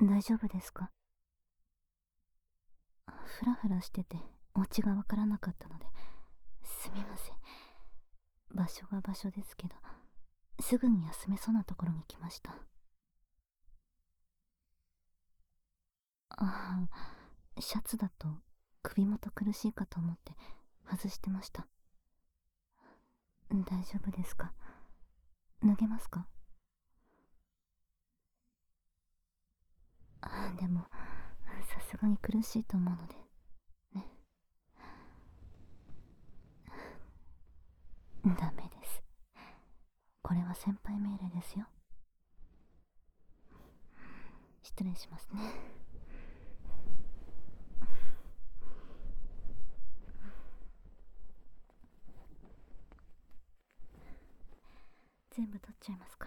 大丈夫ですか？ふらふらしててお家がわからなかったので、すみません。場所が場所ですけど、すぐに休めそうなところに来ました。ああ、シャツだと首元苦しいかと思って外してました。大丈夫ですか？脱げますか？でもさすがに苦しいと思うのでね。ダメです。これは先輩命令ですよ。失礼しますね。全部取っちゃいますから。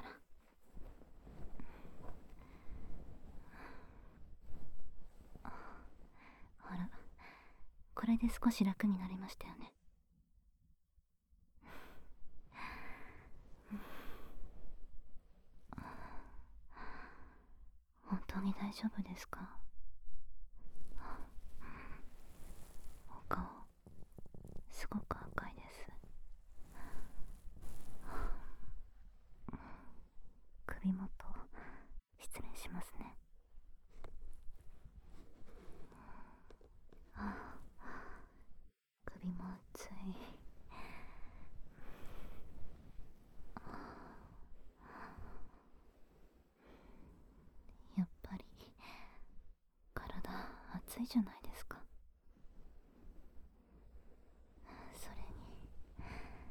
ほら、これで少し楽になりましたよね。本当に大丈夫ですか？お顔すごく赤いです。首元失礼しますね。首も熱い。やっぱり体熱いじゃないですか。それに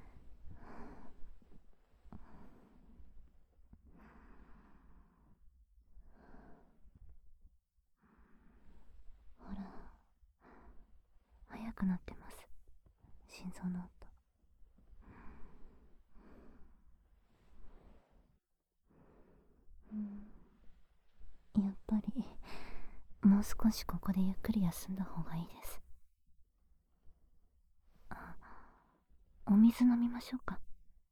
ほら、速くなってます、心臓の音。やっぱりもう少しここでゆっくり休んだ方がいいです。お水飲みましょうか？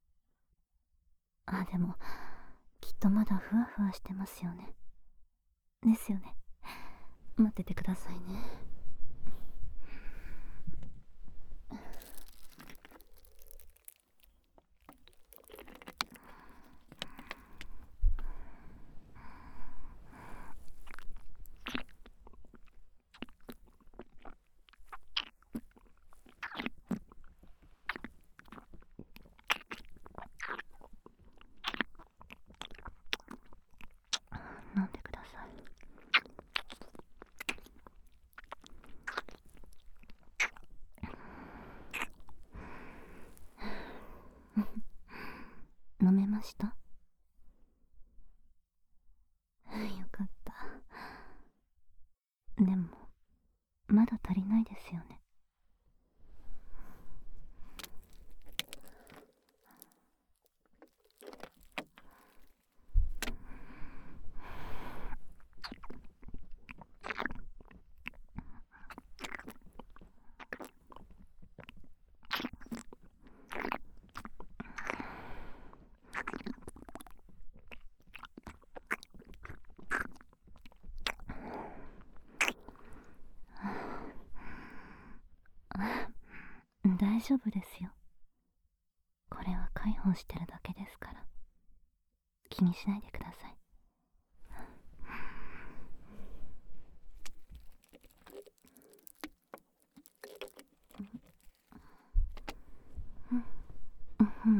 でもきっとまだふわふわしてますよね。ですよね。待っててくださいね。飲んでください。飲めました？よかった。でもまだ足りないですよね。大丈夫ですよ。これは介抱してるだけですから、気にしないでください。うん。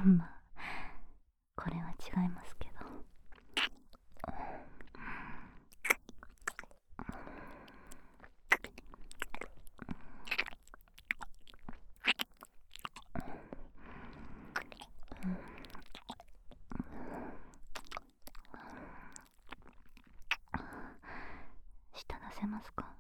まあこれは違いますけど。舌出せますか？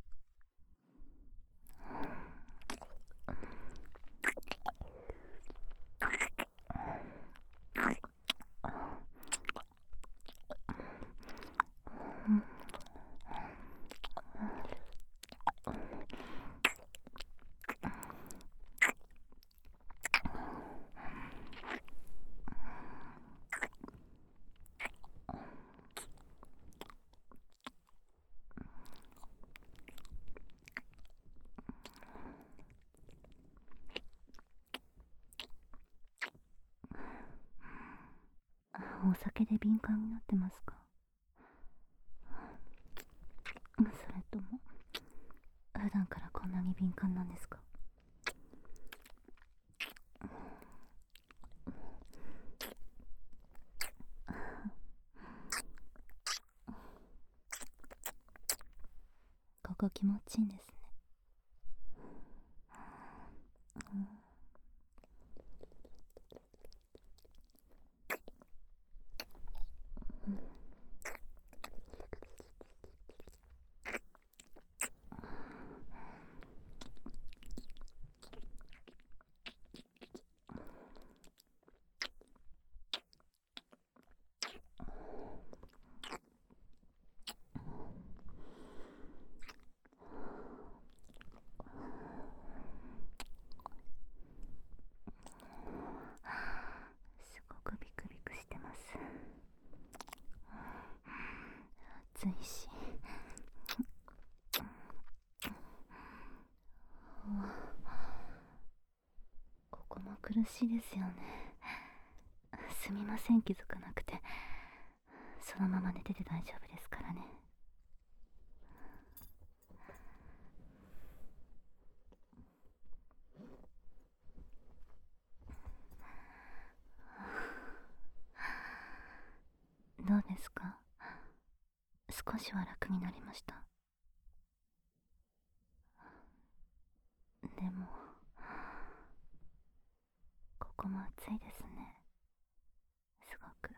お酒で敏感になってますか？それとも普段からこんなに敏感なんですか？ここ気持ちいいんですね。すごくビクビクしてます。暑いし。ここも苦しいですよね。すみません、気づかなくて。そのまま寝てて大丈夫ですからね。どうですか？少しは楽になりました？でもここも暑いですね、すごく。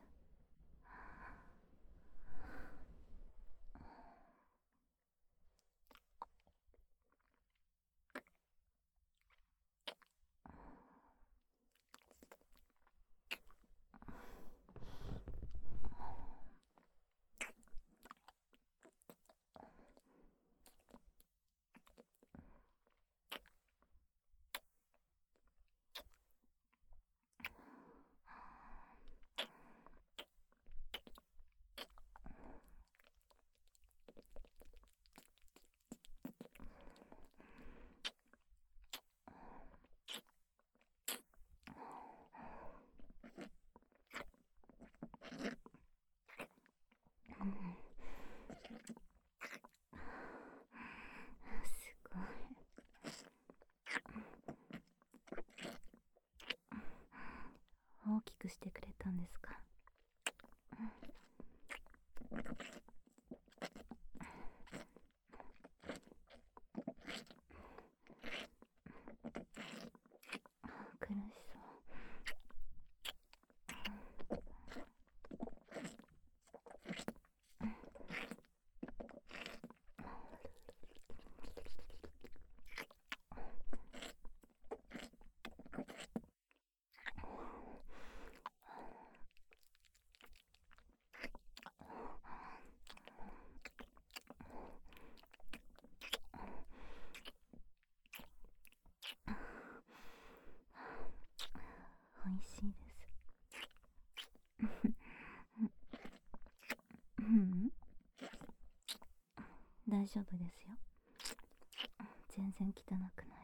すごい。大きくしてくれたんですか？苦しそう。おいしいです。大丈夫ですよ。全然汚くないです。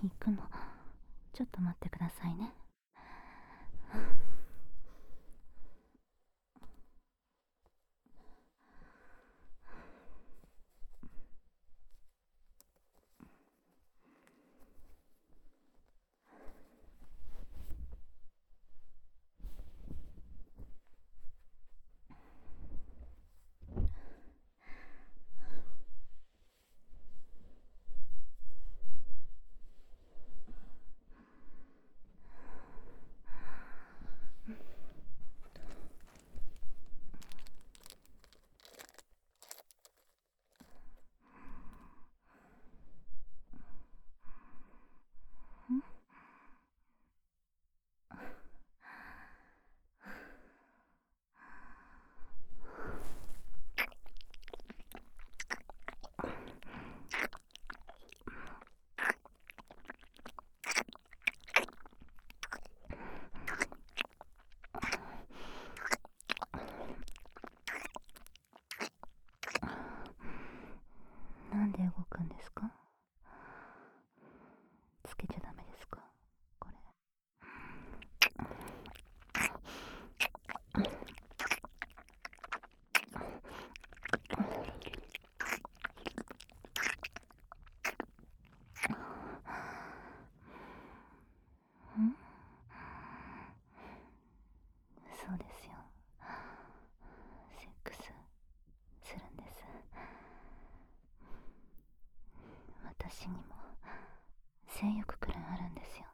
行くの。ちょっと待ってくださいね。なんで動くんですか？つけちゃダメですかこれ。そうですよ。セックスするんです。私にも性欲くらいあるんですよ。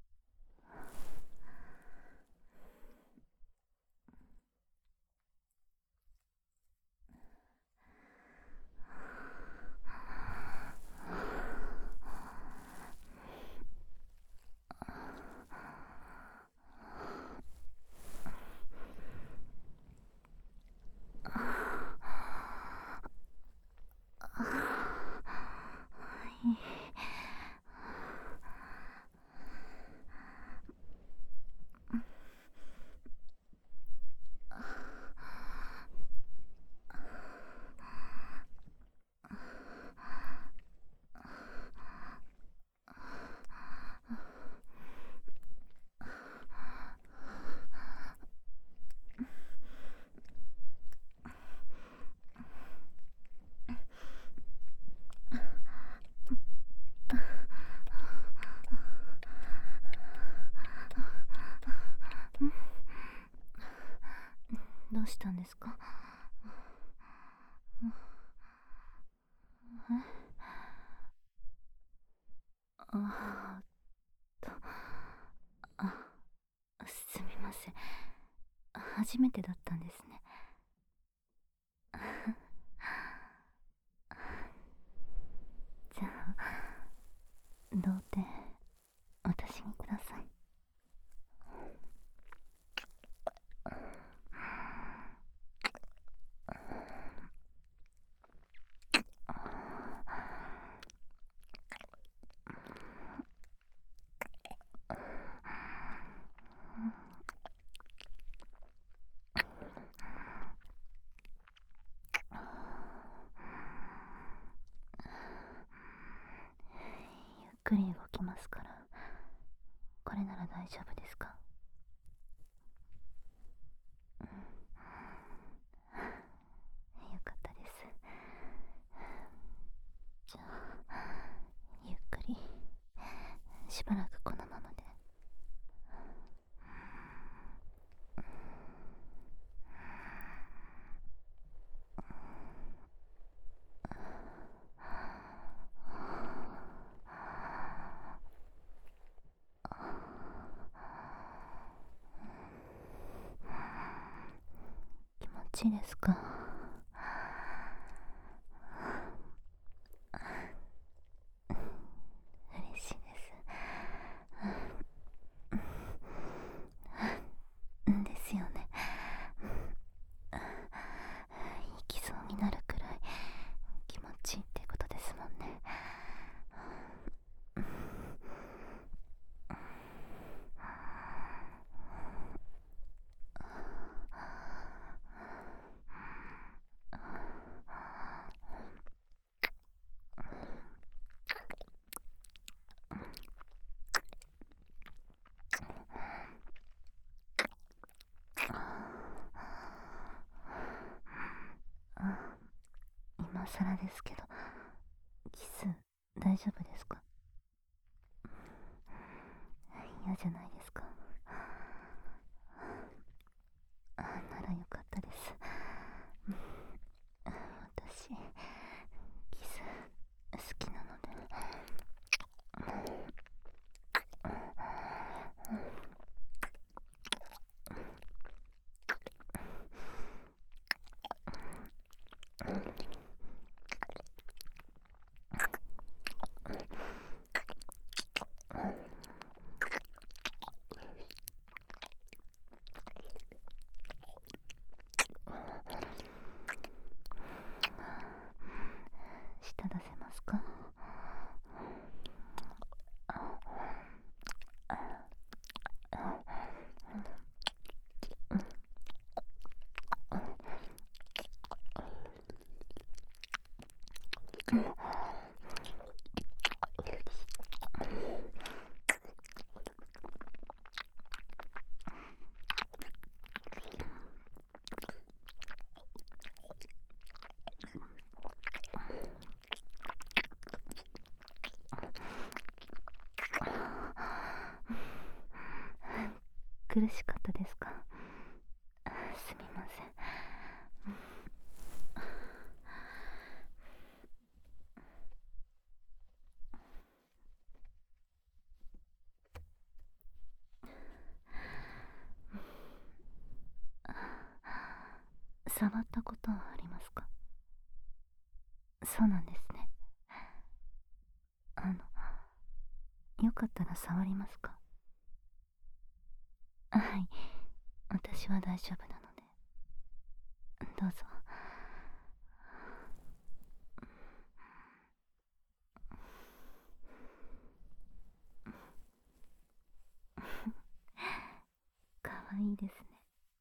どうしたんですか？あと、あ、すみません。初めてだったんですね。じゃあ、童貞、私にください。ゆっくり動きますから、これなら大丈夫ですか？よかったです。じゃあ、ゆっくり、しばらくこのままで。気持ちいいですか？嬉しいです。ですよね。行きそうになるくらい気持ちいいってことですもんね。 更ですけど、キス大丈夫ですか？嫌じゃないですか？ならよかったです。私キス好きなので。舌出せますか？苦しかったですか？すみません。触ったことはありますか？そうなんですね。よかったら触りますか？はい、私は大丈夫なので。どうぞ。かわいいですね。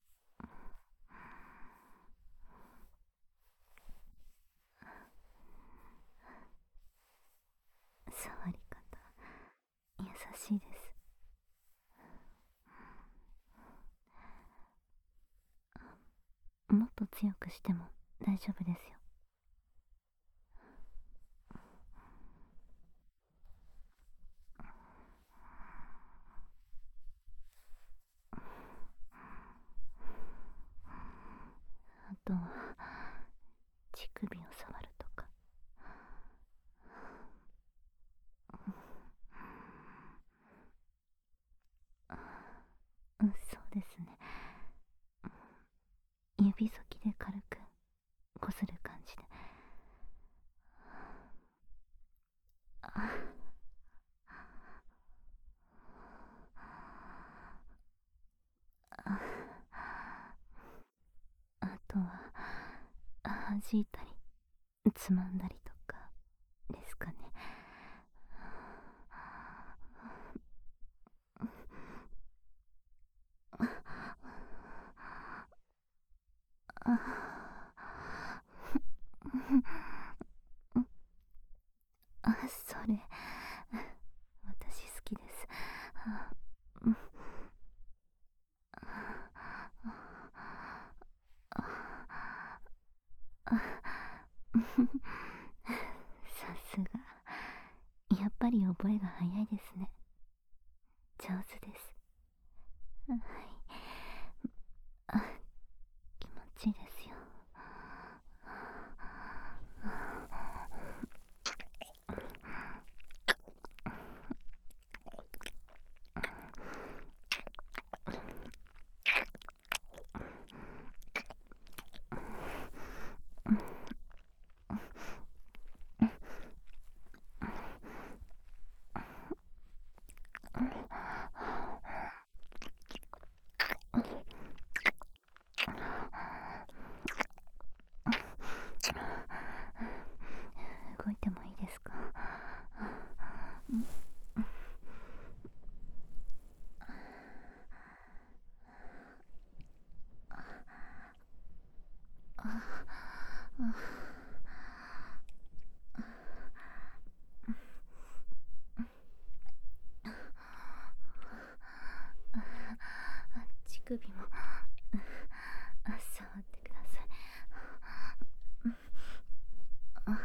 触り方優しいです。もっと強くしても大丈夫ですよ。あとは乳首を触るとか。そうですね。指先で軽くこする感じで。あとは弾いたりつまんだりとかですかね。それ私好きです。さすが、やっぱり覚えが早いですね。上手です。はい。気持ちいいですよ。動いてもいいですか？乳首も触ってください。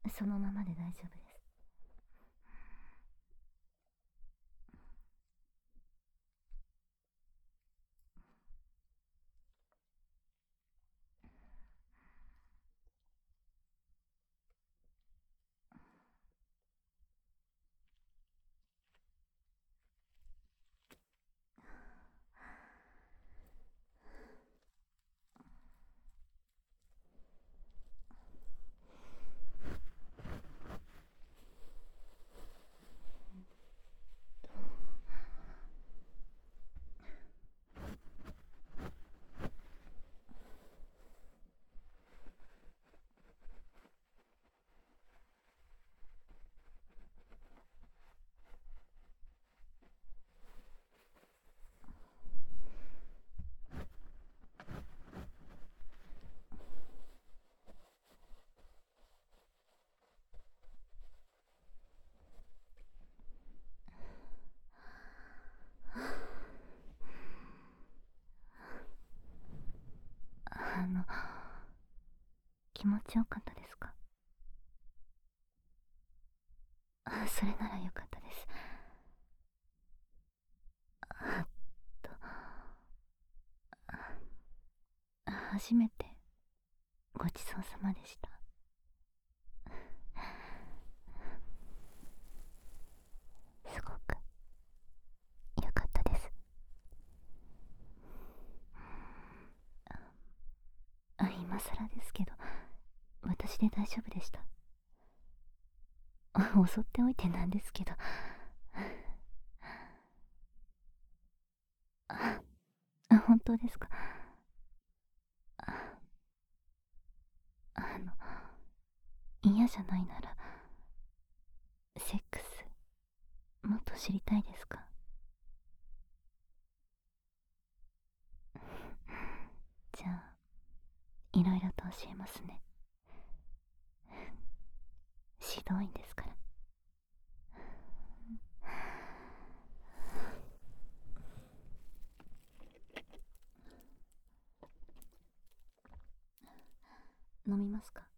そのままで大丈夫です。あの、気持ちよかったですか？それならよかったです。あと、初めてごちそうさまでした。すごくよかったです。今更ですけど、私で大丈夫でした。襲っておいてなんですけど。本当ですか？あの、嫌じゃないなら、セックス、もっと知りたいですか？じゃあ、いろいろと教えますね。指導員ですから。飲みますか？